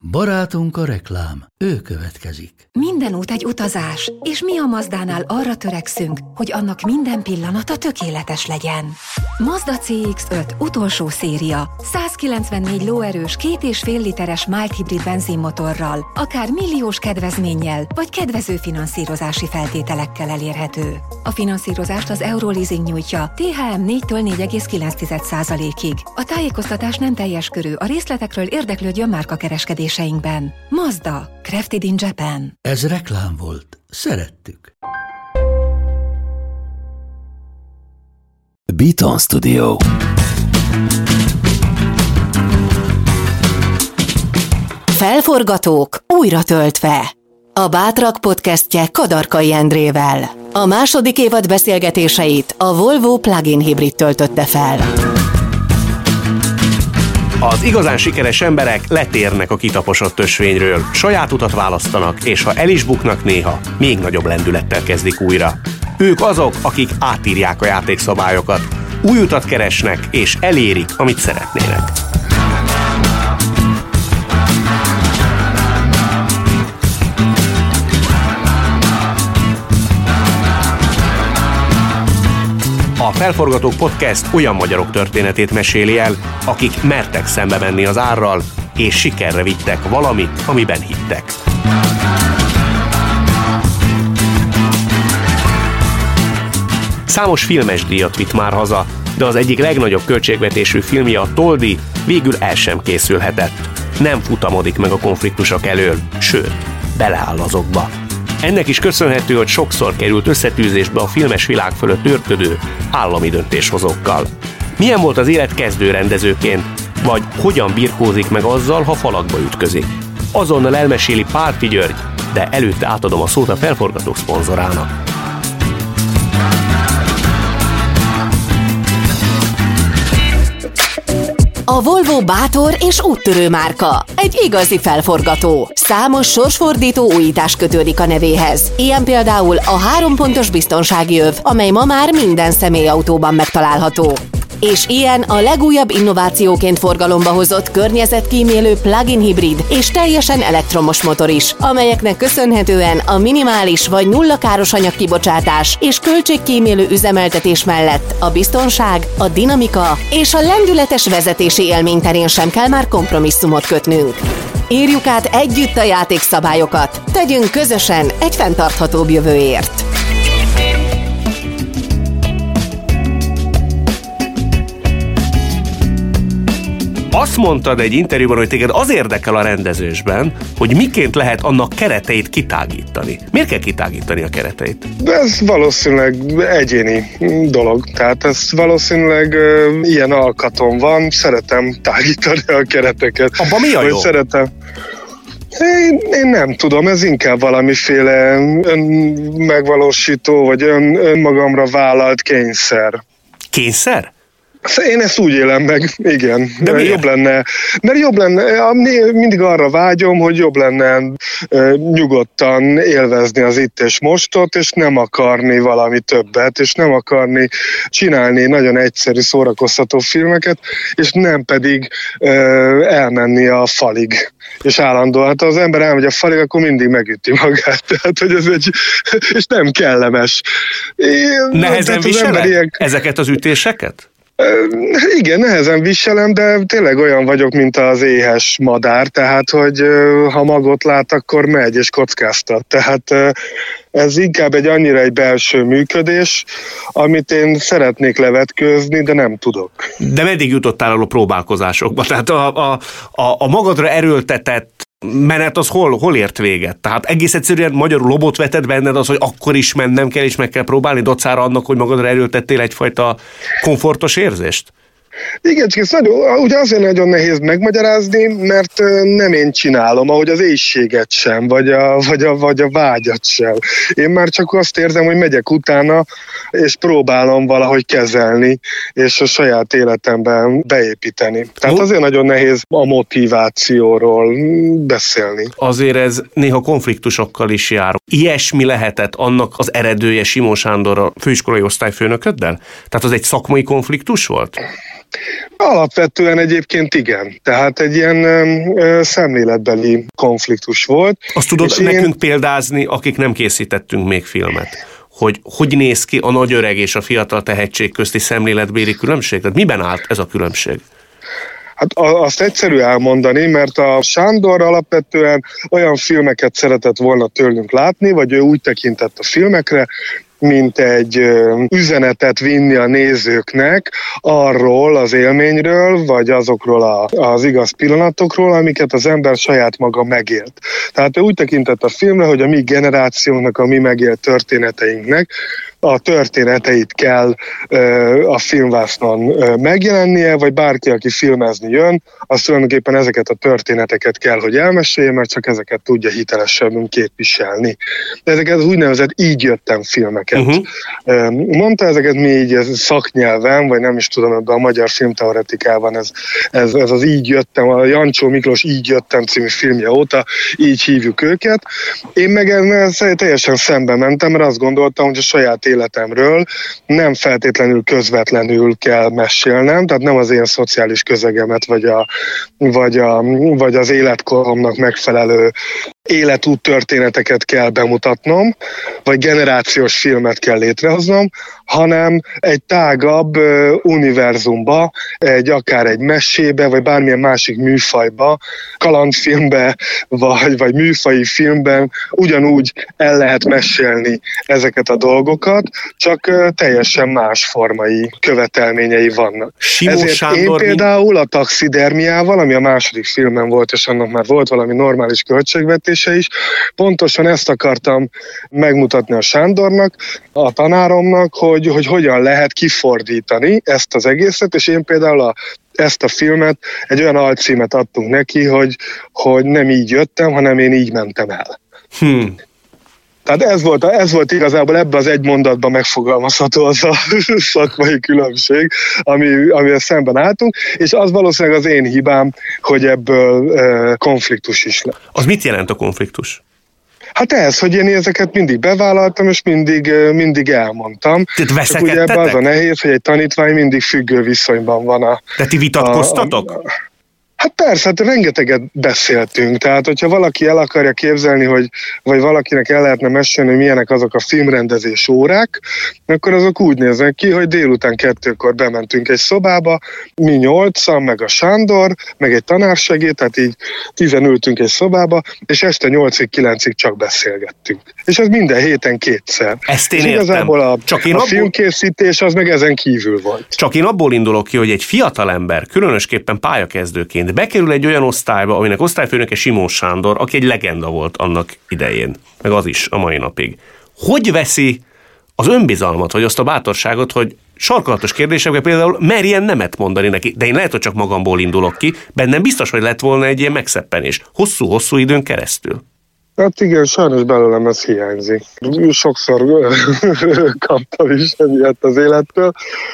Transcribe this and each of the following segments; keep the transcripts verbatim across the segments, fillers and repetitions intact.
Barátunk a reklám, ő következik. Minden út egy utazás, és mi a Mazdánál arra törekszünk, hogy annak minden pillanata tökéletes legyen. Mazda cé iksz öt utolsó széria, százkilencvennégy lóerős, két és fél literes mild hibrid benzinmotorral, akár milliós kedvezménnyel, vagy kedvező finanszírozási feltételekkel elérhető. A finanszírozást az Euroleasing nyújtja té há em négytől négy egész kilenc százalékig. A tájékoztatás nem teljes körű, a részletekről érdeklődjön márkakereskedéseinkben. Mazda, crafted in Japan. Ez reklám volt. Szerettük. Beaton Studio. Felforgatók újra töltve. A Bátrak podcastje Kadarkai Endrével. A második évad beszélgetéseit a Volvo plug-in hibrid töltötte fel. Az igazán sikeres emberek letérnek a kitaposott ösvényről, saját utat választanak, és ha el is buknak néha, még nagyobb lendülettel kezdik újra. Ők azok, akik átírják a játékszabályokat, új utat keresnek, és elérik, amit szeretnének. A Felforgatók Podcast olyan magyarok történetét meséli el, akik mertek szembe menni az árral, és sikerre vittek valamit, amiben hittek. Számos filmes díjat vitt már haza, de az egyik legnagyobb költségvetésű filmje, a Toldi, végül el sem készülhetett. Nem futamodik meg a konfliktusok elől, sőt, beleáll azokba. Ennek is köszönhető, hogy sokszor került összetűzésbe a filmes világ fölött őrködő állami döntéshozókkal. Milyen volt az élet kezdőrendezőként, vagy hogyan birkózik meg azzal, ha falakba ütközik? Azonnal elmeséli Pálffy György, de előtte átadom a szót a Felforgatók szponzorának. A Volvo bátor és úttörő márka. Egy igazi felforgató. Számos sorsfordító újítás kötődik a nevéhez. Ilyen például a három pontos biztonsági öv, amely ma már minden személyautóban megtalálható. És ilyen a legújabb innovációként forgalomba hozott környezetkímélő plug-in hibrid és teljesen elektromos motor is, amelyeknek köszönhetően a minimális vagy nulla káros anyagkibocsátás és költségkímélő üzemeltetés mellett a biztonság, a dinamika és a lendületes vezetési élmény terén sem kell már kompromisszumot kötnünk. Írjuk át együtt a játékszabályokat, tegyünk közösen egy fenntarthatóbb jövőért. Azt mondtad egy interjúban, hogy téged az érdekel a rendezésben, hogy miként lehet annak kereteit kitágítani. Miért kell kitágítani a kereteit? De ez valószínűleg egyéni dolog. Tehát ez valószínűleg uh, ilyen alkatom van. Szeretem tágítani a kereteket. Abban mi a jó? Szeretem. Én, én nem tudom, ez inkább valamiféle önmegvalósító, vagy ön, önmagamra vállalt kényszer. Kényszer? Én ezt úgy élem meg, igen. De miért? Jobb lenne, mert jobb lenne, mindig arra vágyom, hogy jobb lenne nyugodtan élvezni az itt és mostot, és nem akarni valami többet, és nem akarni csinálni nagyon egyszerű szórakoztató filmeket, és nem pedig elmenni a falig. És állandóan, hát ha az ember elmegy a falig, akkor mindig megüti magát. Tehát, hogy ez egy, és nem kellemes. Én, Nehezen viseled ilyen... ezeket az ütéseket? Igen, nehezen viselem, de tényleg olyan vagyok, mint az éhes madár, tehát, hogy ha magot lát, akkor megy és kockáztat. Tehát ez inkább egy annyira egy belső működés, amit én szeretnék levetkőzni, de nem tudok. De meddig jutottál a próbálkozásokba? Tehát a, a, a, a magadra erőltetett menet az hol, hol ért véget? Tehát egész egyszerűen magyarul lobot vetett benned az, hogy akkor is mennem kell, és meg kell próbálni, dacára annak, hogy magadra erőltettél egyfajta komfortos érzést? Igen, csak ez nagyon, ugye azért nagyon nehéz megmagyarázni, mert nem én csinálom, ahogy az éhséget sem, vagy a, vagy, a, vagy a vágyat sem. Én már csak azt érzem, hogy megyek utána, és próbálom valahogy kezelni, és a saját életemben beépíteni. Tehát azért nagyon nehéz a motivációról beszélni. Azért ez néha konfliktusokkal is jár. Ilyesmi lehetett annak az eredője Simon Sándor a főiskolai osztályfőnököddel? Tehát az egy szakmai konfliktus volt? Alapvetően egyébként igen. Tehát egy ilyen ö, szemléletbeli konfliktus volt. Azt tudod és nekünk én... példázni, akik nem készítettünk még filmet, hogy hogy néz ki a nagy öreg és a fiatal tehetség közti szemléletbéli különbség? Tehát miben állt ez a különbség? Hát azt egyszerű elmondani, mert a Sándor alapvetően olyan filmeket szeretett volna tőlünk látni, vagy ő úgy tekintett a filmekre, mint egy üzenetet vinni a nézőknek arról az élményről, vagy azokról a, az igaz pillanatokról, amiket az ember saját maga megélt. Tehát ő úgy tekintett a filmre, hogy a mi generációnak, a mi megélt történeteinknek a történeteit kell ö, a filmvásznon ö, megjelennie, vagy bárki, aki filmezni jön, az tulajdonképpen ezeket a történeteket kell, hogy elmesélje, mert csak ezeket tudja hitelesebben képviselni. De ezeket az úgynevezett így jöttem filmeket. Uh-huh. Mondta ezeket mi így szaknyelven, vagy nem is tudom, ebben a magyar filmteoretikában ez, ez, ez az így jöttem, a Jancsó Miklós így jöttem című filmje óta, így hívjuk őket. Én meg ezzel teljesen szembe mentem, mert azt gondoltam, hogy a saját életemről nem feltétlenül közvetlenül kell mesélnem, tehát nem az én szociális közegemet, vagy, a, vagy, a, vagy az életkoromnak megfelelő életút történeteket kell bemutatnom, vagy generációs filmet kell létrehoznom, hanem egy tágabb uh, univerzumba, egy akár egy mesébe, vagy bármilyen másik műfajba, kalandfilmbe, vagy, vagy műfaji filmben ugyanúgy el lehet mesélni ezeket a dolgokat, csak uh, teljesen más formai követelményei vannak. Simó Ezért Sándor én például a Taxidermiával, ami a második filmem volt, és annak már volt valami normális költségvetés is, pontosan ezt akartam megmutatni a Sándornak, a tanáromnak, hogy, hogy hogyan lehet kifordítani ezt az egészet, és én például a ezt a filmet, egy olyan alcímet adtunk neki, hogy, hogy nem így jöttem, hanem én így mentem el. Hmm. Tehát ez volt, ez volt igazából ebben az egy mondatban megfogalmazható az a szakmai különbség, ami, amivel szemben álltunk, és az valószínűleg az én hibám, hogy ebből e, konfliktus is lett. Az mit jelent a konfliktus? Hát ez, hogy én ezeket mindig bevállaltam, és mindig, mindig elmondtam. Tehát veszekedtetek? Ugye ebben az a nehéz, hogy egy tanítvány mindig függő viszonyban van a... De ti vitatkoztatok? A, a, Hát persze, hát rengeteget beszéltünk, tehát hogyha valaki el akarja képzelni, hogy, vagy valakinek el lehetne mesélni, hogy milyenek azok a filmrendezés órák, akkor azok úgy néznek ki, hogy délután kettőkor bementünk egy szobába, mi nyolcan, meg a Sándor, meg egy tanársegéd, tehát így tizen ültünk egy szobába, és este nyolcig, kilencig csak beszélgettünk. És ez minden héten kétszer. Ezt én és értem. igazából a, csak én a abból... filmkészítés az meg ezen kívül volt. Csak én abból indulok ki, hogy egy fiatalember, különösképpen pályakezdőként bekerül egy olyan osztályba, aminek osztályfőnöke Simó Sándor, aki egy legenda volt annak idején, meg az is a mai napig. Hogy veszi az önbizalmat, vagy azt a bátorságot, hogy sarkalatos kérdésekben például merjen nemet mondani neki, de én lehet, hogy csak magamból indulok ki, bennem biztos, hogy lett volna egy ilyen megszeppenés. Hosszú-hosszú időn keresztül. Hát igen, sajnos belőlem ez hiányzik. Sokszor kaptam is emiatt az élettől.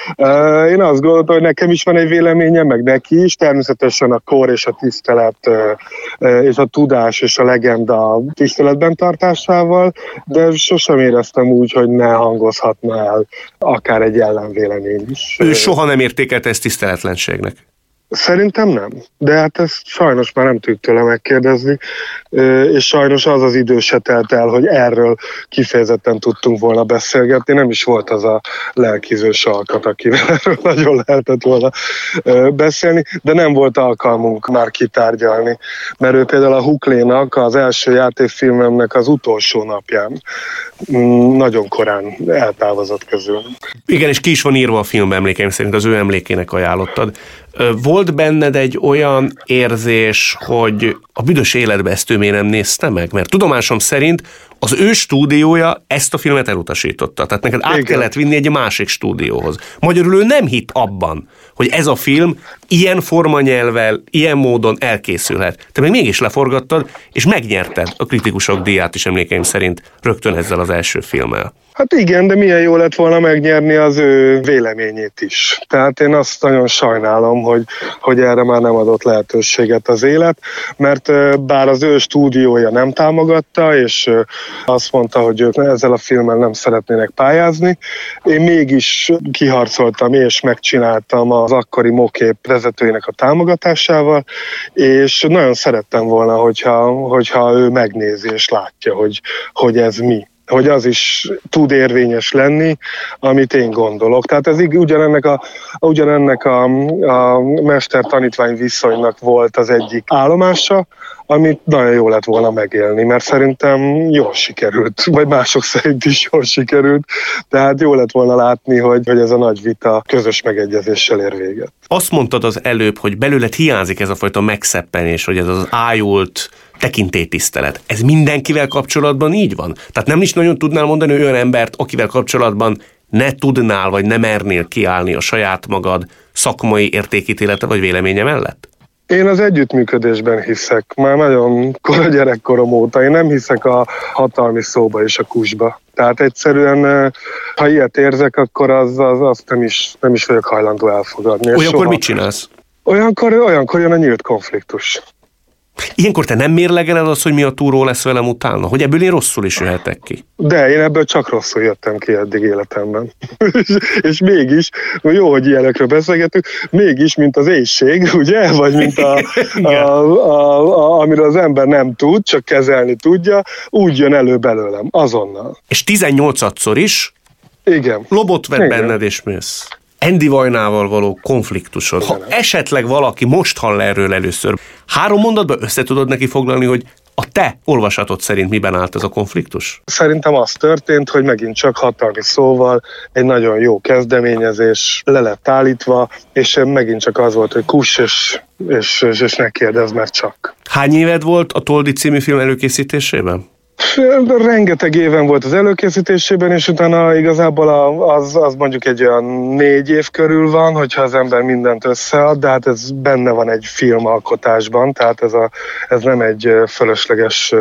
Én azt gondoltam, hogy nekem is van egy véleményem, meg neki is. Természetesen a kor és a tisztelet és a tudás és a legenda tiszteletben tartásával, de sosem éreztem úgy, hogy ne hangozhatna el akár egy ellenvélemény is. Ő soha nem értékelte ezt tiszteletlenségnek. Szerintem nem, de hát ezt sajnos már nem tudjuk tőle megkérdezni, és sajnos az az idő se telt el, hogy erről kifejezetten tudtunk volna beszélgetni, nem is volt az a lelkizős alkat, akivel erről nagyon lehetett volna beszélni, de nem volt alkalmunk már kitárgyalni, mert ő például a Huklénak, az első játékfilmemnek az utolsó napján nagyon korán eltávozott közül. Igen, és ki is van írva a film emlékeim szerint, az ő emlékének ajánlottad. Volt benned egy olyan érzés, hogy a büdös életbe ezt ő miért nem nézte meg? Mert tudomásom szerint az ő stúdiója ezt a filmet elutasította. Tehát neked át Igen. kellett vinni egy másik stúdióhoz. Magyarul ő nem hitt abban, hogy ez a film ilyen formanyelvvel, ilyen módon elkészülhet. Te meg mégis leforgattad, és megnyerted a kritikusok díját is emlékeim szerint rögtön ezzel az első filmmel. Hát igen, de milyen jó lett volna megnyerni az ő véleményét is. Tehát én azt nagyon sajnálom, hogy, hogy erre már nem adott lehetőséget az élet, mert bár az ő stúdiója nem támogatta, és azt mondta, hogy ők ezzel a filmmel nem szeretnének pályázni. Én mégis kiharcoltam és megcsináltam az akkori Mokép vezetőinek a támogatásával, és nagyon szerettem volna, hogyha, hogyha ő megnézi és látja, hogy, hogy ez mi. Hogy az is tud érvényes lenni, amit én gondolok. Tehát ez ugyanennek a, ugyanennek a, a mester-tanítvány viszonynak volt az egyik állomása, amit nagyon jó lett volna megélni, mert szerintem jól sikerült, vagy mások szerint is jól sikerült, tehát jó lett volna látni, hogy, hogy ez a nagy vita közös megegyezéssel ér véget. Azt mondtad az előbb, hogy belőled hiányzik ez a fajta megszeppenés, hogy ez az ájult tekintélytisztelet. Ez mindenkivel kapcsolatban így van? Tehát nem is nagyon tudnál mondani olyan embert, akivel kapcsolatban ne tudnál, vagy ne mernél kiállni a saját magad szakmai értékítélete vagy véleménye mellett? Én az együttműködésben hiszek, már nagyon kora gyerekkorom óta. Én nem hiszek a hatalmi szóba és a kusba. Tehát egyszerűen, ha ilyet érzek, akkor az, az, azt nem is, nem is vagyok hajlandó elfogadni. Olyankor soha... mit csinálsz? Olyankor, olyankor jön a nyílt konfliktus. Ilyenkor te nem mérlegeled az, hogy mi a túró lesz velem utána? Hogy ebből én rosszul is jöhetek ki? De én ebből csak rosszul jöttem ki eddig életemben. és, és mégis, jó, hogy ilyenekről beszélgetünk, mégis, mint az éhség, ugye? Vagy mint a, a, a, a, amiről az ember nem tud, csak kezelni tudja, úgy jön elő belőlem, azonnal. És tizennyolcadszor is? Igen. Lobot vett benned és mész. Andy Vajnával való konfliktusod. Ha esetleg valaki most hall erről először, három mondatban össze tudod neki foglalni, hogy a te olvasatod szerint miben állt ez a konfliktus? Szerintem az történt, hogy megint csak hatalmi szóval egy nagyon jó kezdeményezés le lett állítva, és megint csak az volt, hogy kuss, és, és, és, és ne kérdezz, mert csak. Hány éved volt a Toldi című film előkészítésében? Rengeteg éven volt az előkészítésében, és utána igazából az, az mondjuk egy olyan négy év körül van, hogyha az ember mindent összead, de hát ez benne van egy filmalkotásban, tehát ez, a, ez nem egy fölösleges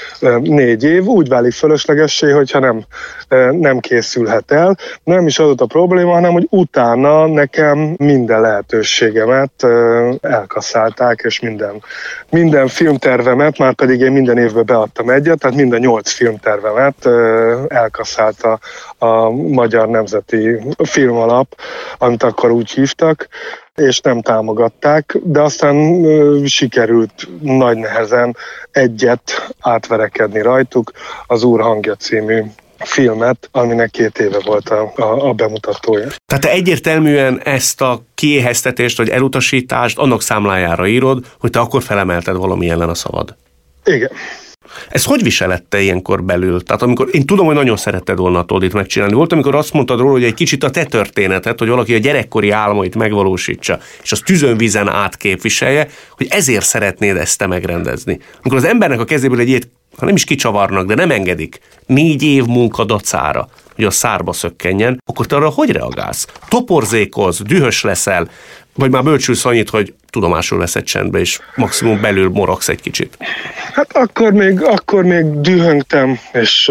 négy év, úgy válik fölöslegessé, hogyha nem, nem készülhet el. Nem is az a probléma, hanem hogy utána nekem minden lehetőségemet elkasszálták, és minden, minden filmtervemet, már pedig én minden évben beadtam egyet, tehát minden nyolc filmtervemet elkasszálta a Magyar Nemzeti Filmalap, amit akkor úgy hívtak, és nem támogatták, de aztán sikerült nagy nehezen egyet átverekedni rajtuk, az Úr hangja című filmet, aminek két éve volt a, a, a bemutatója. Tehát te egyértelműen ezt a kiéheztetést vagy elutasítást annak számlájára írod, hogy te akkor felemelted valami ellen a szavad. Igen. Ez hogy viselette ilyenkor belül? Tehát amikor én tudom, hogy nagyon szeretted volna a Toldit megcsinálni. Volt, amikor azt mondtad róla, hogy egy kicsit a te történetet, hogy valaki a gyerekkori álmait megvalósítsa, és az tüzön-vizen átképviselje, hogy ezért szeretnéd ezt te megrendezni. Amikor az embernek a kezéből egy ilyet, ha nem is kicsavarnak, de nem engedik, négy év munka dacára, hogy a szárba szökkenjen, akkor te arra hogy reagálsz? Toporzékolsz, dühös leszel, vagy már bölcsülsz annyit, hogy tudomásul veszed csendbe, és maximum belül morogsz egy kicsit? Hát akkor még, akkor még dühöngtem, és,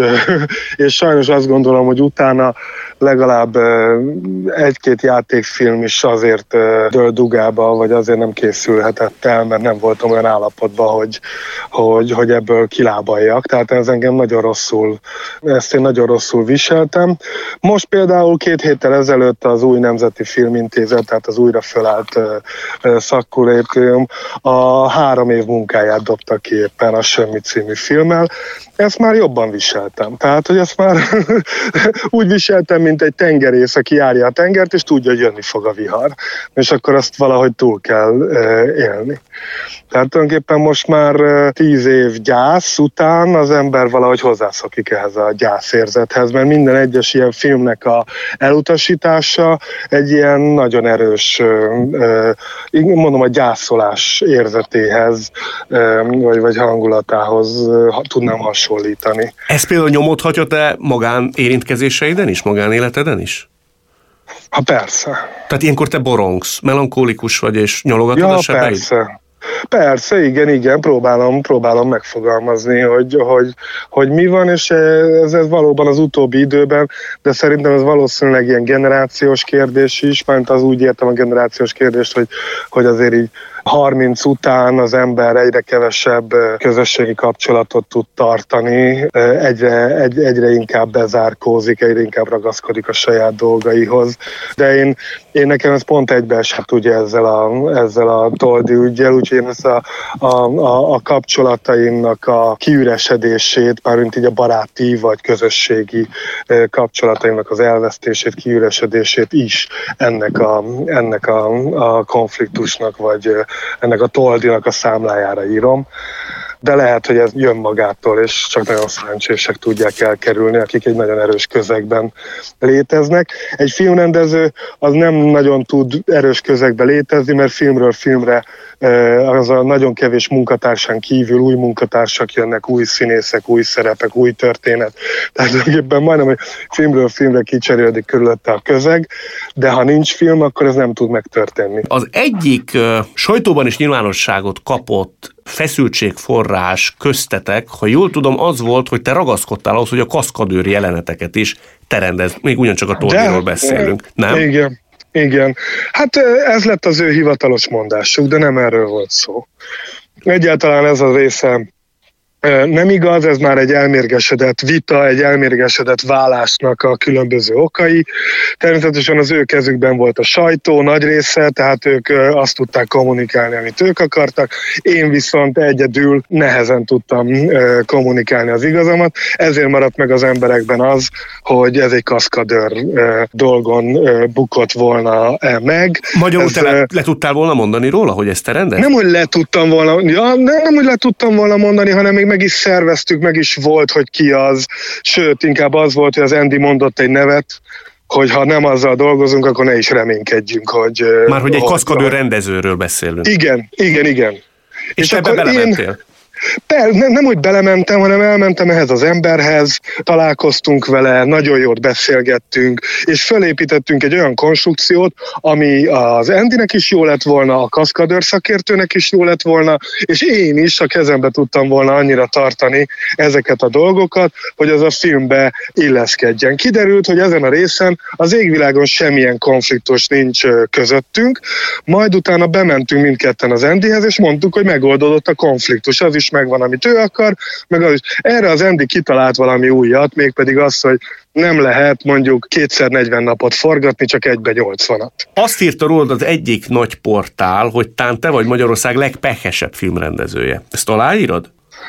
és sajnos azt gondolom, hogy utána legalább egy-két játékfilm is azért dől dugába, vagy azért nem készülhetett el, mert nem voltam olyan állapotban, hogy, hogy, hogy ebből kilábaljak. Tehát ez engem nagyon rosszul, ezt én nagyon rosszul viseltem. Most például két héttel ezelőtt az új Nemzeti Filmintézet, tehát az újra fölállt szakkollégium a három év munkáját dobta ki éppen a Semmi című filmmel. Ezt már jobban viseltem. Tehát, hogy ezt már úgy viseltem, mint egy tengerész, aki járja a tengert, és tudja, hogy jönni fog a vihar. És akkor azt valahogy túl kell élni. Tehát tulajdonképpen most már tíz év gyász után az ember valahogy hozzászokik ehhez a gyászérzethez, mert minden egyes ilyen filmnek a elutasítása egy ilyen nagyon erős, mondom, a gyászolás érzetéhez, vagy, vagy hangulatához tudnám hasonlítani. Ez például nyomot hagyja te magán érintkezéseiden is, magánéleteden is? Ha persze. Tehát ilyenkor te borongsz, melankólikus vagy, és nyalogatod ja, a sebeid? Persze. Persze, igen, igen, próbálom, próbálom megfogalmazni, hogy, hogy, hogy mi van, és ez, ez valóban az utóbbi időben, de szerintem ez valószínűleg ilyen generációs kérdés is, mert az úgy értem a generációs kérdést, hogy, hogy azért így harminc után az ember egyre kevesebb közösségi kapcsolatot tud tartani, egyre, egy, egyre inkább bezárkózik, egyre inkább ragaszkodik a saját dolgaihoz. De én, én nekem ez pont egybeesett ugye ezzel a, ezzel a Toldi üggyel, úgyhogy én ezt a, a, a, a kapcsolataimnak a kiüresedését, mármint így a baráti vagy közösségi kapcsolataimnak az elvesztését, kiüresedését is ennek a, ennek a, a konfliktusnak, vagy ennek a Toldinak a számlájára írom. De lehet, hogy ez jön magától, és csak nagyon szerencsések tudják elkerülni, akik egy nagyon erős közegben léteznek. Egy filmrendező az nem nagyon tud erős közegben létezni, mert filmről filmre az a nagyon kevés munkatársán kívül új munkatársak jönnek, új színészek, új szerepek, új történet. Tehát tulajdonképpen majdnem, hogy filmről filmre kicserélődik körülötte a közeg, de ha nincs film, akkor ez nem tud megtörténni. Az egyik uh, sajtóban is nyilvánosságot kapott feszültségforrás köztetek, ha jól tudom, az volt, hogy te ragaszkodtál ahhoz, hogy a kaszkadőr jeleneteket is te rendezd. Még ugyancsak a Toldiról beszélünk, nem? Igen. Igen. Hát ez lett az ő hivatalos mondásuk, de nem erről volt szó. Egyáltalán ez a része nem igaz, ez már egy elmérgesedett vita, egy elmérgesedett válásnak a különböző okai. Természetesen az ő kezükben volt a sajtó nagy része, tehát ők azt tudták kommunikálni, amit ők akartak. Én viszont egyedül nehezen tudtam kommunikálni az igazamat. Ezért maradt meg az emberekben az, hogy ez egy kaszkadőr dolgon bukott volna meg. Magyarul ez, te le, le tudtál volna mondani róla, hogy ezt te rendezd? Nem, hogy le tudtam volna, ja, nem, nem, hogy le tudtam volna mondani, hanem még meg is szerveztük, meg is volt, hogy ki az. Sőt, inkább az volt, hogy az Andy mondott egy nevet, hogy ha nem azzal dolgozunk, akkor ne is reménykedjünk, hogy... Már hogy egy kaszkadőr rendezőről beszélünk. Igen, igen, igen. És, és te ebbe belementél? Én... Per, nem, nem, hogy belementem, hanem elmentem ehhez az emberhez, találkoztunk vele, nagyon jót beszélgettünk, és fölépítettünk egy olyan konstrukciót, ami az Andynek is jó lett volna, a kaszkadőr szakértőnek is jó lett volna, és én is a kezembe tudtam volna annyira tartani ezeket a dolgokat, hogy az a filmbe illeszkedjen. Kiderült, hogy ezen a részen az égvilágon semmilyen konfliktus nincs közöttünk, majd utána bementünk mindketten az Andyhez, és mondtuk, hogy megoldódott a konfliktus, az is megvan, amit ő akar, meg az is. Erre az Andy kitalált valami újat, mégpedig az, hogy nem lehet mondjuk kétszer negyven napot forgatni, csak egybe nyolcvanat. Azt írta rólad az egyik nagy portál, hogy tán te vagy Magyarország legpehesebb filmrendezője. Ezt aláírod?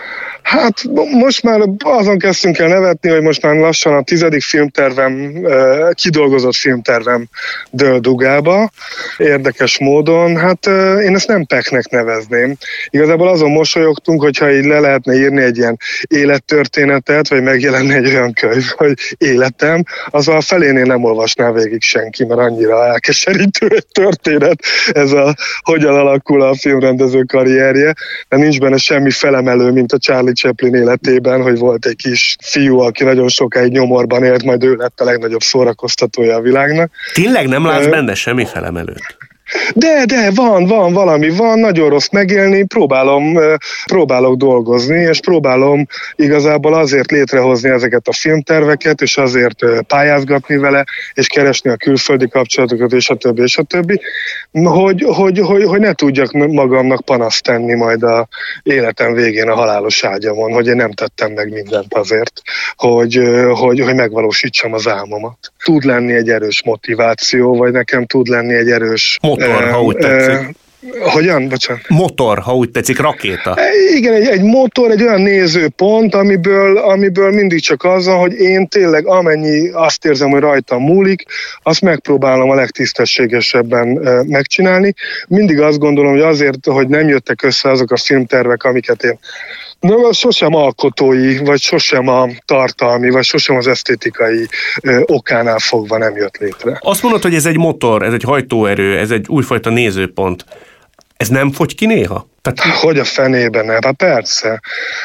Hát most már azon kezdtünk el nevetni, hogy most már lassan a tizedik filmtervem, kidolgozott filmtervem dől dugába, érdekes módon. Hát én ezt nem peknek nevezném. Igazából azon mosolyogtunk, hogyha így le lehetne írni egy ilyen élettörténetet, vagy megjelenne egy olyan könyv, hogy életem, az a felénél nem olvasná végig senki, mert annyira elkeserítő egy történet, ez a hogyan alakul a filmrendező karrierje, de nincs benne semmi felemelő, mint a Charlie Chaplin életében, hogy volt egy kis fiú, aki nagyon sokáig nyomorban élt, majd ő lett a legnagyobb szórakoztatója a világnak. Tényleg nem látsz benne semmi felemelőt? De, de, van, van, valami van, nagyon rossz megélni, próbálom, próbálok dolgozni, és próbálom igazából azért létrehozni ezeket a filmterveket, és azért pályázgatni vele, és keresni a külföldi kapcsolatokat, és a többi, és a többi, hogy, hogy, hogy, hogy ne tudjak magamnak panaszt tenni majd a életem végén a halálos ágyamon, hogy én nem tettem meg mindent azért, hogy, hogy, hogy megvalósítsam az álmomat. Tud lenni egy erős motiváció, vagy nekem tud lenni egy erős... Motor, ha úgy tetszik. Hogyan? Bocsánat. Motor, ha úgy tetszik, rakéta. Igen, egy, egy motor, egy olyan nézőpont, amiből, amiből mindig csak az, hogy én tényleg amennyi azt érzem, hogy rajtam múlik, azt megpróbálom a legtisztességesebben megcsinálni. Mindig azt gondolom, hogy azért, hogy nem jöttek össze azok a filmtervek, amiket én de sosem alkotói, vagy sosem a tartalmi, vagy sosem az esztétikai ö, okánál fogva nem jött létre. Azt mondod, hogy ez egy motor, ez egy hajtóerő, ez egy újfajta nézőpont. Ez nem fogy ki néha? Tehát... Hogy a fenében nem? Hát persze.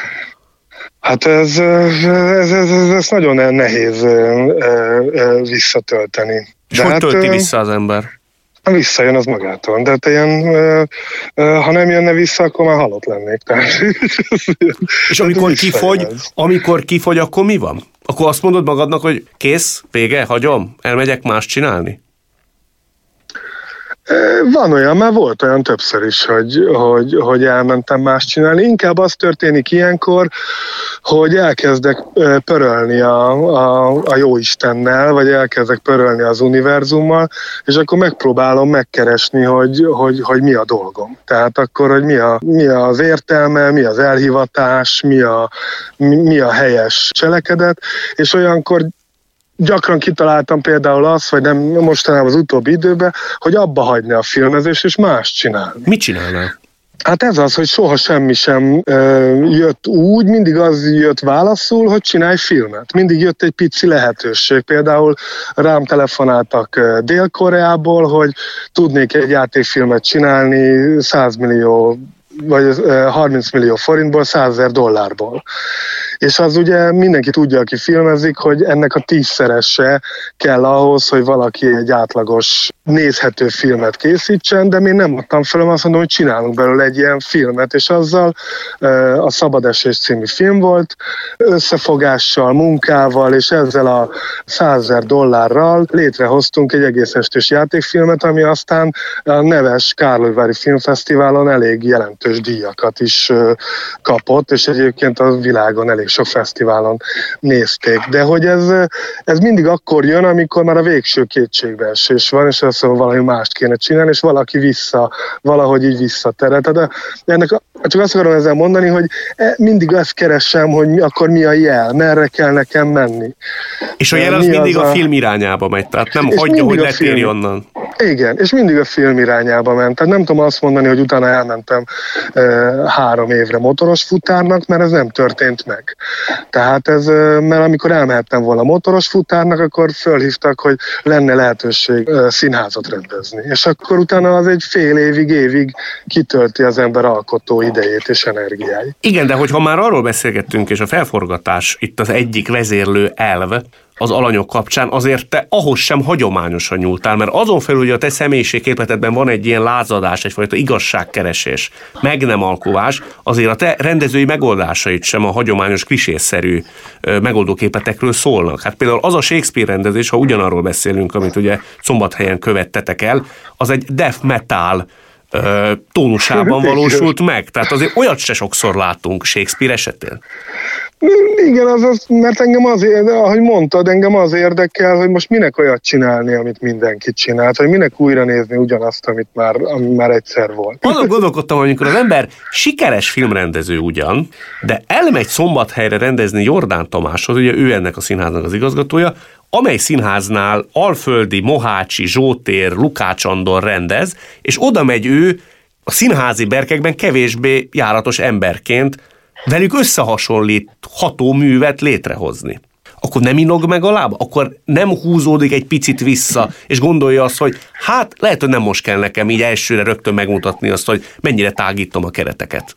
Hát ez, ez, ez, ez, ez nagyon nehéz ö, ö, visszatölteni. És hogy hát, tölti vissza az ember? Ha visszajön, az magától. De ilyen, ha nem jönne vissza, akkor már halott lennék. Tehát, és amikor kifogy, amikor kifogy, akkor mi van? Akkor azt mondod magadnak, hogy kész, vége, hagyom, elmegyek más csinálni? Van olyan, már volt olyan többször is, hogy, hogy, hogy elmentem más csinálni. Inkább az történik ilyenkor, hogy elkezdek pörölni a, a, a Jóistennel, vagy elkezdek pörölni az univerzummal, és akkor megpróbálom megkeresni, hogy, hogy, hogy mi a dolgom. Tehát akkor, hogy mi, a, mi az értelme, mi az elhivatás, mi a, mi, mi a helyes cselekedet, és olyankor gyakran kitaláltam például azt, vagy nem mostanában az utóbbi időben, hogy abba hagyni a filmezést, és más csinálni. Mit csinálnál? Hát ez az, hogy soha semmi sem ö, jött úgy, mindig az jött válaszul, hogy csinálj filmet. Mindig jött egy pici lehetőség. Például rám telefonáltak Dél-Koreából, hogy tudnék egy játékfilmet csinálni száz millió vagy harminc millió forintból, százezer dollárból. És az ugye mindenki tudja, aki filmezik, hogy ennek a tízszerese kell ahhoz, hogy valaki egy átlagos, nézhető filmet készítsen, de még nem adtam fel, azt mondom, hogy csinálunk belőle egy ilyen filmet, és azzal a Szabad Esés című film volt, összefogással, munkával, és ezzel a százezer dollárral létrehoztunk egy egész estés játékfilmet, ami aztán a neves Kárlóvári Filmfesztiválon elég jelentős díjakat is kapott, és egyébként a világon elég sok fesztiválon nézték. De hogy ez, ez mindig akkor jön, amikor már a végső kétségbeesés van, és azt mondom, valami mást kéne csinálni, és valaki vissza, valahogy így visszatere. Tehát ennek, csak azt akarom ezzel mondani, hogy mindig azt keresem, hogy mi, akkor mi a jel, merre kell nekem menni. És a jel az mindig az a, a film irányába megy, tehát nem hagyja, hogy letérj onnan. Igen, és mindig a film irányába ment. Tehát nem tudom azt mondani, hogy utána elmentem e, három évre motoros futárnak, mert ez nem történt meg. Tehát ez, mert amikor elmehettem volna motoros futárnak, akkor fölhívtak, hogy lenne lehetőség e, színházat rendezni. És akkor utána az egy fél évig, évig kitölti az ember alkotó idejét és energiáit. Igen, de hogyha már arról beszélgettünk, és a felforgatás itt az egyik vezérlő elv, az alanyok kapcsán, azért te ahhoz sem hagyományosan nyúltál, mert azon felül, hogy a te személyiségképletedben van egy ilyen lázadás, egyfajta igazságkeresés, meg nem alkuvás, azért a te rendezői megoldásait sem a hagyományos klisésszerű megoldóképletekről szólnak. Hát például az a Shakespeare rendezés, ha ugyanarról beszélünk, amit ugye Szombathelyen követtetek el, az egy death metal tónusában valósult meg. Tehát azért olyat se sokszor látunk Shakespeare esetén. Igen, az, az, mert engem az, ahogy mondtad, engem az érdekel, hogy most minek olyat csinálni, amit mindenki csinált, hogy minek újra nézni ugyanazt, amit már, ami már egyszer volt. Azon gondolkodtam, hogy amikor az ember sikeres filmrendező ugyan, de elmegy Szombathelyre rendezni Jordán Tamáshoz, ugye ő ennek a színháznak az igazgatója, amely színháznál Alföldi, Mohácsi, Zsótér, Lukács Andor rendez, és oda megy ő a színházi berkekben kevésbé járatos emberként velük összehasonlítható művet létrehozni. Akkor nem inog meg a lába? Akkor nem húzódik egy picit vissza, és gondolja azt, hogy hát lehet, hogy nem most kell nekem így elsőre rögtön megmutatni azt, hogy mennyire tágítom a kereteket.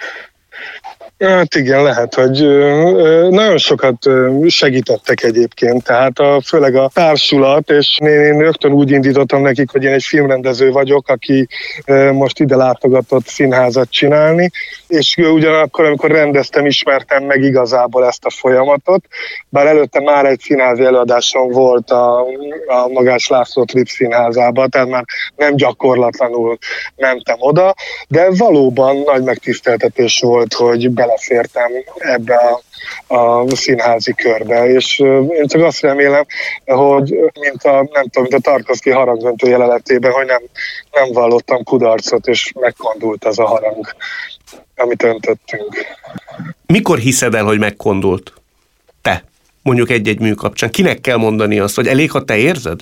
Hát igen, lehet, hogy nagyon sokat segítettek egyébként, tehát a, főleg a társulat, és én, én rögtön úgy indítottam nekik, hogy én egy filmrendező vagyok, aki most ide látogatott színházat csinálni, és ugyanakkor, amikor rendeztem, ismertem meg igazából ezt a folyamatot, bár előtte már egy színházi előadásom volt a, a Magás László Trip színházában, tehát már nem gyakorlatlanul mentem oda, de valóban nagy megtiszteltetés volt, hogy belefértem ebbe a, a színházi körbe, és én csak azt remélem, hogy mint a, nem tudom, mint a Tarkovszky harangöntő jelenetében, hogy nem, nem vallottam kudarcot, és megkondult az a harang, amit öntöttünk. Mikor hiszed el, hogy megkondult? Te, mondjuk egy-egy mű kapcsán. Kinek kell mondani azt, vagy elég, ha te érzed?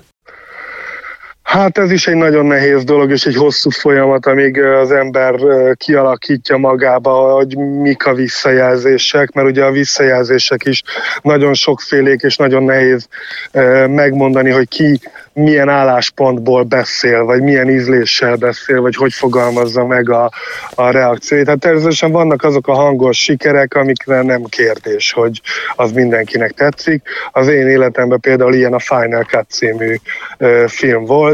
Hát ez is egy nagyon nehéz dolog, és egy hosszú folyamat, amíg az ember kialakítja magába, hogy mik a visszajelzések, mert ugye a visszajelzések is nagyon sokfélék, és nagyon nehéz megmondani, hogy ki milyen álláspontból beszél, vagy milyen ízléssel beszél, vagy hogy fogalmazza meg a, a reakcióit. Tehát természetesen vannak azok a hangos sikerek, amikre nem kérdés, hogy az mindenkinek tetszik. Az én életemben például ilyen a Final Cut című ö, film volt,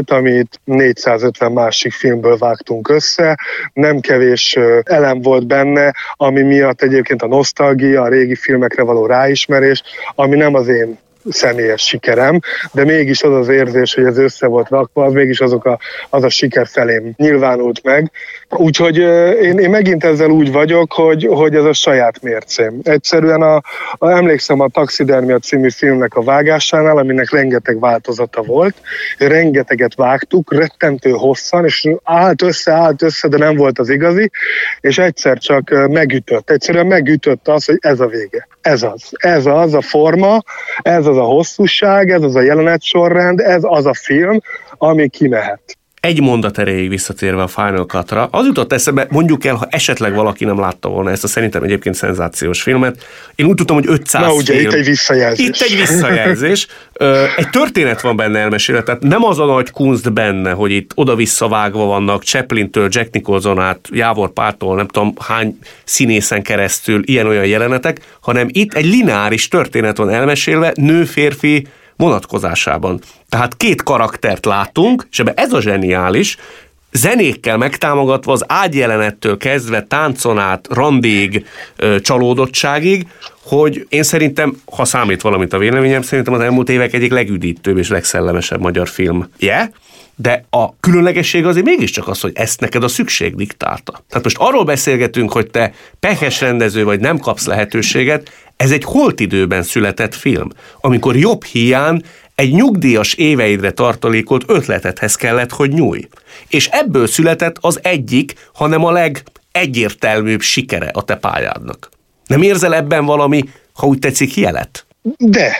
volt, amit négyszázötven másik filmből vágtunk össze, nem kevés elem volt benne, ami miatt egyébként a nosztalgia, a régi filmekre való ráismerés, ami nem az én személyes sikerem, de mégis az az érzés, hogy ez össze volt rakva, az mégis azok a, az a siker felém nyilvánult meg. Úgyhogy én, én megint ezzel úgy vagyok, hogy, hogy ez a saját mércém. Egyszerűen a, a, emlékszem a Taxidermia című filmnek a vágásánál, aminek rengeteg változata volt, rengeteget vágtuk, rettentő hosszan, és állt össze, állt össze, de nem volt az igazi, és egyszer csak megütött. Egyszerűen megütött az, hogy ez a vége. Ez az. Ez az a forma, ez az a hosszúság, ez az a jelenetsorrend, ez az a film, ami kimehet. Egy mondat erejéig visszatérve a Final Cut-ra, az jutott eszembe, mondjuk el, ha esetleg valaki nem látta volna ezt a szerintem egyébként szenzációs filmet. Én úgy tudtam, hogy ötszáz Na ugye, film. itt egy visszajelzés. Itt egy visszajelzés. Egy történet van benne elmesélve, tehát nem az a nagy kunst benne, hogy itt oda-visszavágva vannak Chaplintől, Jack Nicholson át, Jávor Pártól, nem tudom hány színészen keresztül ilyen-olyan jelenetek, hanem itt egy lineáris történet van elmesélve, nő-férfi vonatkozásában. Tehát két karaktert látunk, és ebben ez a zseniális, zenékkel megtámogatva az ágyjelenettől kezdve táncon át, randig, csalódottságig, hogy én szerintem, ha számít valamit a véleményem, szerintem az elmúlt évek egyik legüdítőbb és legszellemesebb magyar filmje, yeah? De a különlegesség azért mégiscsak az, hogy ezt neked a szükség diktálta. Tehát most arról beszélgetünk, hogy te pehes rendező vagy, nem kapsz lehetőséget, ez egy holt időben született film, amikor jobb hiány egy nyugdíjas éveidre tartalékolt ötletedhez kellett, hogy nyújj. És ebből született az egyik, hanem a legegyértelműbb sikere a te pályádnak. Nem érzel ebben valami, ha úgy tetszik, jelet? De.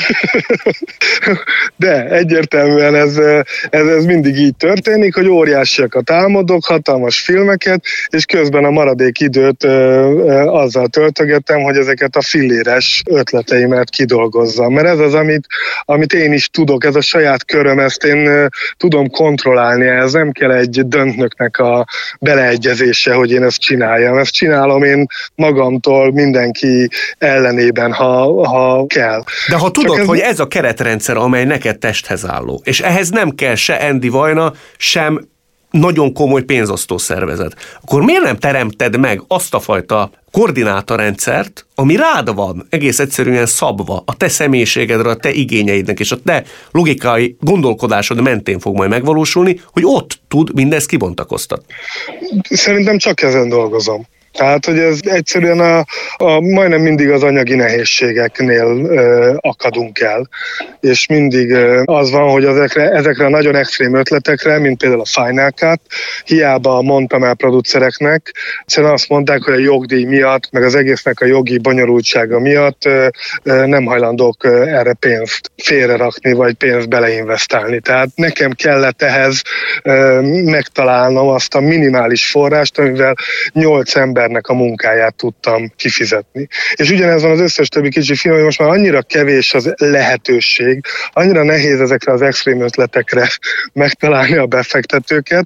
De, egyértelműen ez, ez, ez mindig így történik, hogy óriásiakat álmodok, hatalmas filmeket, és közben a maradék időt ö, ö, azzal töltögetem, hogy ezeket a filléres ötleteimet kidolgozzam. Mert ez az, amit, amit én is tudok, ez a saját köröm, ezt én ö, tudom kontrollálni, ez nem kell egy döntnöknek a beleegyezése, hogy én ezt csináljam. Ezt csinálom én magamtól, mindenki ellenében, ha, ha kell. De ha tudod, ez... hogy ez... ez a keretrendszer, amely neked testhez álló, és ehhez nem kell se Andy Vajna, sem nagyon komoly pénzosztó szervezet, akkor miért nem teremted meg azt a fajta koordinátorrendszert, ami rád van egész egyszerűen szabva a te személyiségedre, a te igényeidnek és a te logikai gondolkodásod mentén fog majd megvalósulni, hogy ott tud mindezt kibontakoztatni? Szerintem csak ezen dolgozom. Tehát, hogy ez egyszerűen a, a majdnem mindig az anyagi nehézségeknél ö, akadunk el, és mindig ö, az van, hogy ezekre, ezekre a nagyon extrém ötletekre, mint például a Final Cut, hiába mondtam el producereknek, egyszerűen azt mondták, hogy a jogdíj miatt, meg az egésznek a jogi bonyolultsága miatt ö, ö, nem hajlandók ö, erre pénzt félrerakni, vagy pénzt beleinvestálni. Tehát nekem kellett ehhez ö, megtalálnom azt a minimális forrást, amivel nyolc ember a munkáját tudtam kifizetni. És ugyanez van az összes többi kicsi film, hogy most már annyira kevés az lehetőség, annyira nehéz ezekre az extrém ötletekre megtalálni a befektetőket,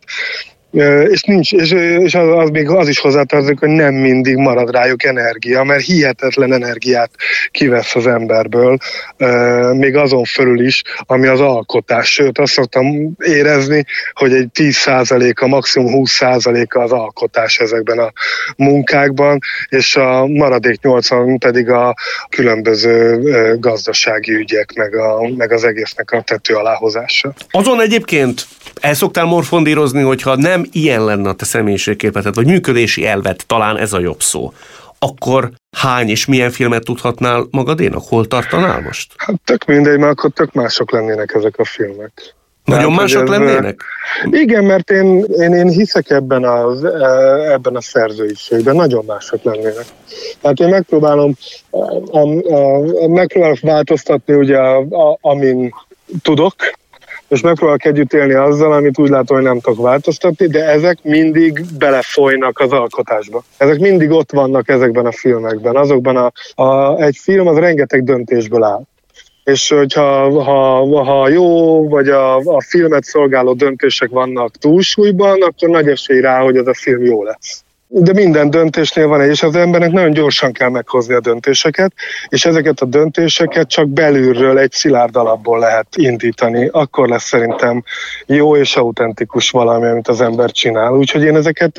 és nincs, és, és az, az még az is hozzátartozik, hogy nem mindig marad rájuk energia, mert hihetetlen energiát kivesz az emberből, még azon fölül is, ami az alkotás. Sőt, azt szoktam érezni, hogy egy tíz százaléka, maximum húsz százaléka az alkotás ezekben a munkákban, és a maradék nyolcvan pedig a különböző gazdasági ügyek, meg, a, meg az egésznek a tető aláhozása. Azon egyébként el szoktál morfondírozni, hogyha nem ilyen lenne a te személyiségképeted, vagy működési elved, talán ez a jobb szó, akkor hány és milyen filmet tudhatnál magadénak? Hol tartanál most? Hát tök mindegy, mert akkor tök mások lennének ezek a filmek. Nagyon Tehát, mások ez, lennének? Igen, mert én, én, én hiszek ebben, az, ebben a szerzőiségben, nagyon mások lennének. Tehát én megpróbálom, a, a, a, megpróbálok változtatni, ugye, a, a, amin tudok, és megpróbálok együtt élni azzal, amit úgy látom, hogy nem tudok változtatni, de ezek mindig belefolynak az alkotásba. Ezek mindig ott vannak ezekben a filmekben. Azokban a, a, egy film az rengeteg döntésből áll. És hogyha ha, ha jó, vagy a, a filmet szolgáló döntések vannak túlsúlyban, akkor nagy esély rá, hogy ez a film jó lesz. de minden döntésnél van egy, és az embernek nagyon gyorsan kell meghozni a döntéseket, és ezeket a döntéseket csak belülről egy szilárd alapból lehet indítani. Akkor lesz szerintem jó és autentikus valami, amit az ember csinál. Úgyhogy én ezeket,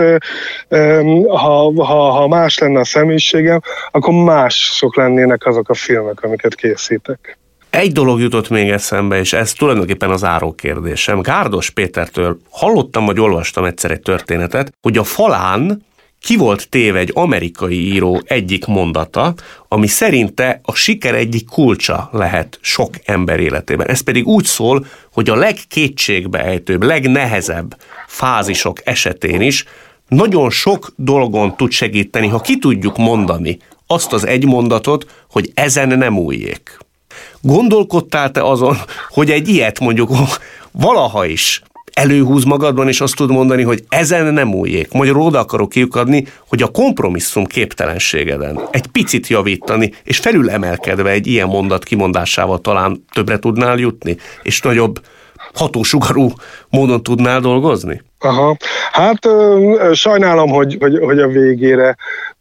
ha, ha, ha más lenne a személyiségem, akkor mások lennének azok a filmek, amiket készítek. Egy dolog jutott még eszembe, és ez tulajdonképpen az áró kérdésem. Gárdos Pétertől hallottam, vagy olvastam egyszer egy történetet, hogy a falán ki volt téve egy amerikai író egyik mondata, ami szerinte a siker egyik kulcsa lehet sok ember életében. Ez pedig úgy szól, hogy a legkétségbeejtőbb, legnehezebb fázisok esetén is nagyon sok dolgon tud segíteni, ha ki tudjuk mondani azt az egy mondatot, hogy ezen nem újjék. Gondolkodtál te azon, hogy egy ilyet mondjuk valaha is előhúz magadban, és azt tud mondani, hogy ezen nem újjék. Magyarul oda akarok kiukadni, hogy a kompromisszum képtelenségeden egy picit javítani, és felülemelkedve egy ilyen mondat kimondásával talán többre tudnál jutni, és nagyobb hatósugarú módon tudnál dolgozni? Aha. Hát ö, sajnálom, hogy, hogy, hogy a végére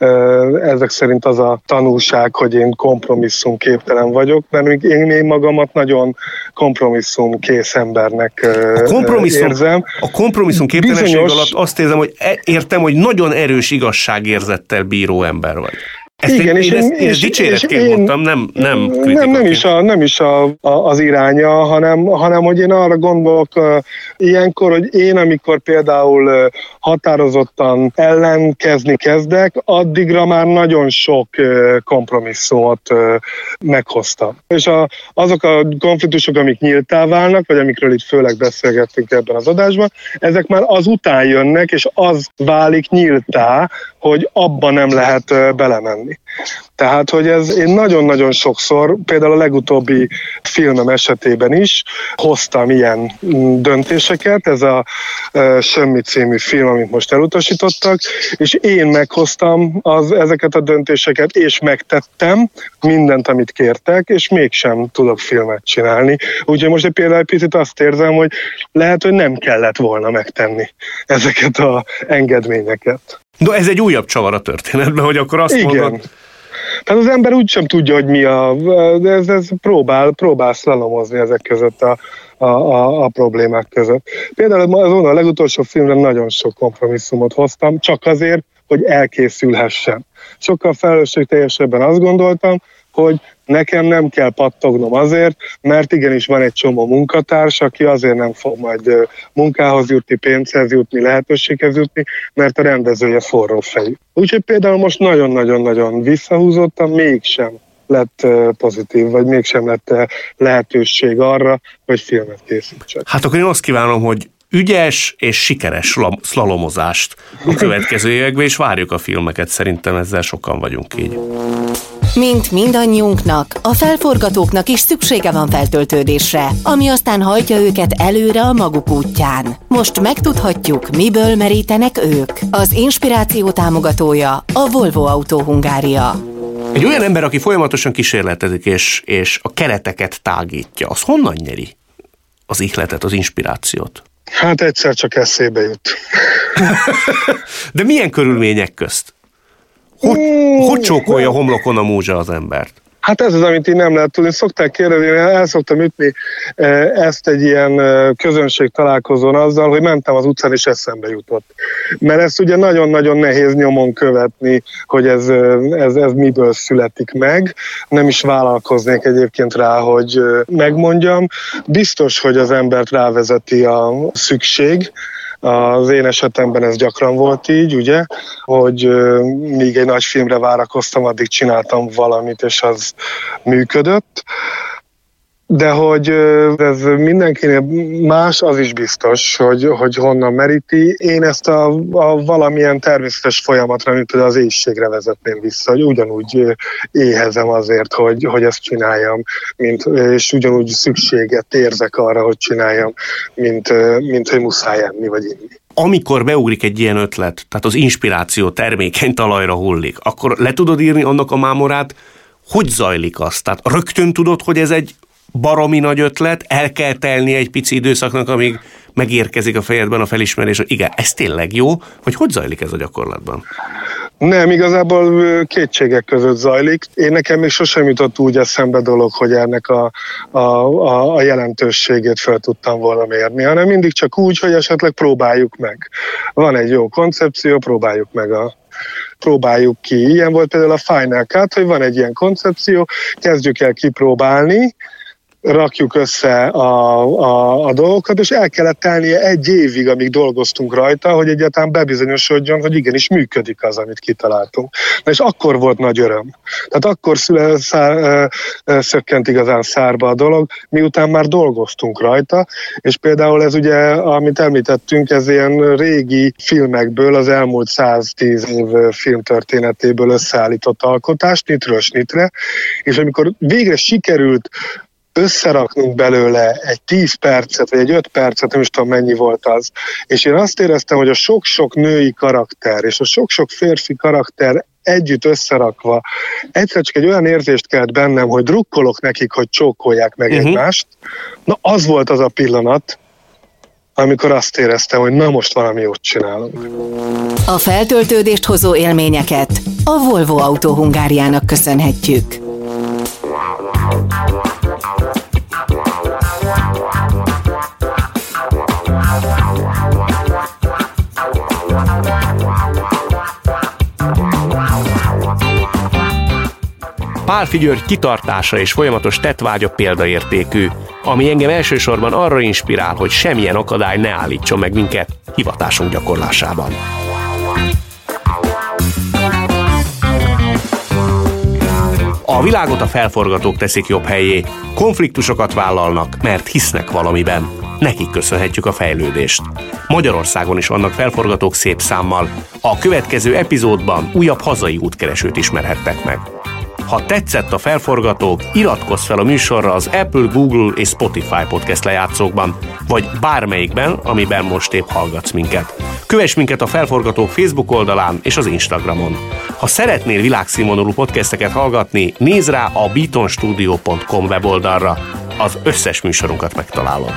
ö, ezek szerint az a tanulság, hogy én kompromisszumképtelen vagyok, mert én, én magamat nagyon kompromisszumkész embernek ö, a kompromisszum, érzem. A kompromisszum képtelenség Bizonyos... alatt azt érzem, hogy e, értem, hogy nagyon erős igazságérzettel bíró ember vagy. Ezt igen, én, és én, én, ezt, én és, dicséretként és én, mondtam, nem, nem kritikaként. Nem, nem is, a, nem is a, a, az iránya, hanem, hanem hogy én arra gondolok uh, ilyenkor, hogy én, amikor például uh, határozottan ellenkezni kezdek, addigra már nagyon sok uh, kompromisszumot uh, meghoztam. És a, azok a konfliktusok, amik nyíltá válnak, vagy amikről itt főleg beszélgettünk ebben az adásban, ezek már azután jönnek, és az válik nyíltá, hogy abba nem lehet uh, belemenni. Tehát, hogy ez én nagyon-nagyon sokszor, például a legutóbbi filmem esetében is hoztam ilyen döntéseket, ez a uh, Semmi című film, amit most elutasítottak, és én meghoztam az, ezeket a döntéseket, és megtettem mindent, amit kértek, és mégsem tudok filmet csinálni. Úgyhogy most egy például egy picit azt érzem, hogy lehet, hogy nem kellett volna megtenni ezeket az engedményeket. De ez egy újabb csavar a történetben, hogy akkor azt igen. mondod... Tehát az ember úgysem tudja, hogy mi a... De ez, ez próbál, próbál szlalomozni ezek között a, a, a, a problémák között. Például azon a legutolsó filmre nagyon sok kompromisszumot hoztam, csak azért, hogy elkészülhessen. Sokkal felelősségteljesebben azt gondoltam, hogy nekem nem kell pattognom azért, mert igenis van egy csomó munkatárs, aki azért nem fog majd munkához jutni, pénzhez jutni, lehetőséghez jutni, mert a rendezője forró fejű. Úgyhogy például most nagyon-nagyon-nagyon visszahúzottam, mégsem lett pozitív, vagy mégsem lett lehetőség arra, hogy filmet készítsek. Hát akkor én azt kívánom, hogy ügyes és sikeres szlalomozást a következő években, és várjuk a filmeket, szerintem ezzel sokan vagyunk így. Mint mindannyiunknak, a felforgatóknak is szüksége van feltöltődésre, ami aztán hajtja őket előre a maguk útján. Most megtudhatjuk, miből merítenek ők. Az inspiráció támogatója a Volvo Autó Hungária. Egy olyan ember, aki folyamatosan kísérletezik és, és a kereteket tágítja, az honnan nyeri az ihletet, az inspirációt? Hát egyszer csak eszébe jut. De milyen körülmények közt? Hogy, hogy csókolja homlokon a múzsa az embert? Hát ez az, amit én nem lehet tudni. Szokták kérdezni, én el szoktam ütni ezt egy ilyen közönség találkozón azzal, hogy mentem az utcán és eszembe jutott. Mert ezt ugye nagyon-nagyon nehéz nyomon követni, hogy ez, ez, ez miből születik meg. Nem is vállalkoznék egyébként rá, hogy megmondjam. Biztos, hogy az embert rávezeti a szükség. Az én esetemben ez gyakran volt így, ugye, hogy míg egy nagy filmre várakoztam, addig csináltam valamit, és az működött. De hogy ez mindenkinél más, az is biztos, hogy, hogy honnan meríti. Én ezt a, a valamilyen természetes folyamatra, mint az éhségre vezetném vissza, hogy ugyanúgy éhezem azért, hogy, hogy ezt csináljam, mint, és ugyanúgy szükséget érzek arra, hogy csináljam, mint, mint hogy muszáj enni vagy inni. Amikor beugrik egy ilyen ötlet, tehát az inspiráció termékeny talajra hullik, akkor le tudod írni annak a mámorát, hogy zajlik az? Tehát rögtön tudod, hogy ez egy baromi nagy ötlet, el kell telni egy pici időszaknak, amíg megérkezik a fejedben a felismerés, hogy igen, ez tényleg jó, vagy hogy zajlik ez a gyakorlatban? Nem, igazából kétségek között zajlik. Én nekem még sosem jutott úgy eszembe dolog, hogy ennek a, a, a, a jelentőségét fel tudtam volna mérni, hanem mindig csak úgy, hogy esetleg próbáljuk meg. Van egy jó koncepció, próbáljuk meg a próbáljuk ki. Ilyen volt például a Final Cut, hogy van egy ilyen koncepció, kezdjük el kipróbálni, rakjuk össze a, a, a dolgokat, és el kellett telnie egy évig, amíg dolgoztunk rajta, hogy egyáltalán bebizonyosodjon, hogy igenis működik az, amit kitaláltunk. Na és akkor volt nagy öröm. Tehát akkor szüle, szá, szökkent igazán szárba a dolog, miután már dolgoztunk rajta, és például ez ugye, amit említettünk, ez ilyen régi filmekből, az elmúlt száztíz év filmtörténetéből összeállított alkotás, nitről snitre, és amikor végre sikerült összeraknunk belőle egy tíz percet, vagy egy öt percet, nem is tudom mennyi volt az. És én azt éreztem, hogy a sok-sok női karakter, és a sok-sok férfi karakter együtt összerakva, egyszer csak egy olyan érzést kelt bennem, hogy drukkolok nekik, hogy csókolják meg uh-huh. egymást. Na, az volt az a pillanat, amikor azt éreztem, hogy na most valami jót csinálunk. A feltöltődést hozó élményeket a Volvo Autó Hungáriának köszönhetjük. Pálffy György kitartása és folyamatos tettvágya példaértékű, ami engem elsősorban arra inspirál, hogy semmilyen akadály ne állítson meg minket hivatásunk gyakorlásában. A világot a felforgatók teszik jobb helyé, konfliktusokat vállalnak, mert hisznek valamiben. Nekik köszönhetjük a fejlődést. Magyarországon is vannak felforgatók szép számmal. A következő epizódban újabb hazai útkeresőt ismerhettek meg. Ha tetszett a felforgatók, iratkozz fel a műsorra az Apple, Google és Spotify podcast lejátszókban, vagy bármelyikben, amiben most épp hallgatsz minket. Kövess minket a Felforgatók Facebook oldalán és az Instagramon. Ha szeretnél világszínvonalú podcasteket hallgatni, nézz rá a beatonstudio pont com weboldalra. Az összes műsorunkat megtalálod.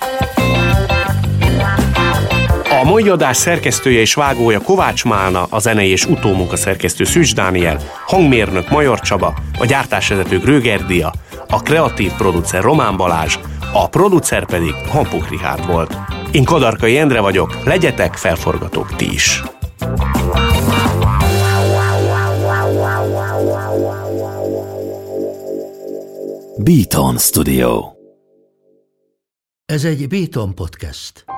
A mai adás szerkesztője és vágója Kovács Málna, a zenei és utómunka szerkesztő Szűcs Dániel, hangmérnök Major Csaba, a gyártásvezető Gröger Dia, a kreatív producer Román Balázs, a producer pedig Hampuk Richárd volt. Én Kadarkai Endre vagyok, legyetek felforgatók ti is! Beaton Studio. Ez egy Beaton Podcast.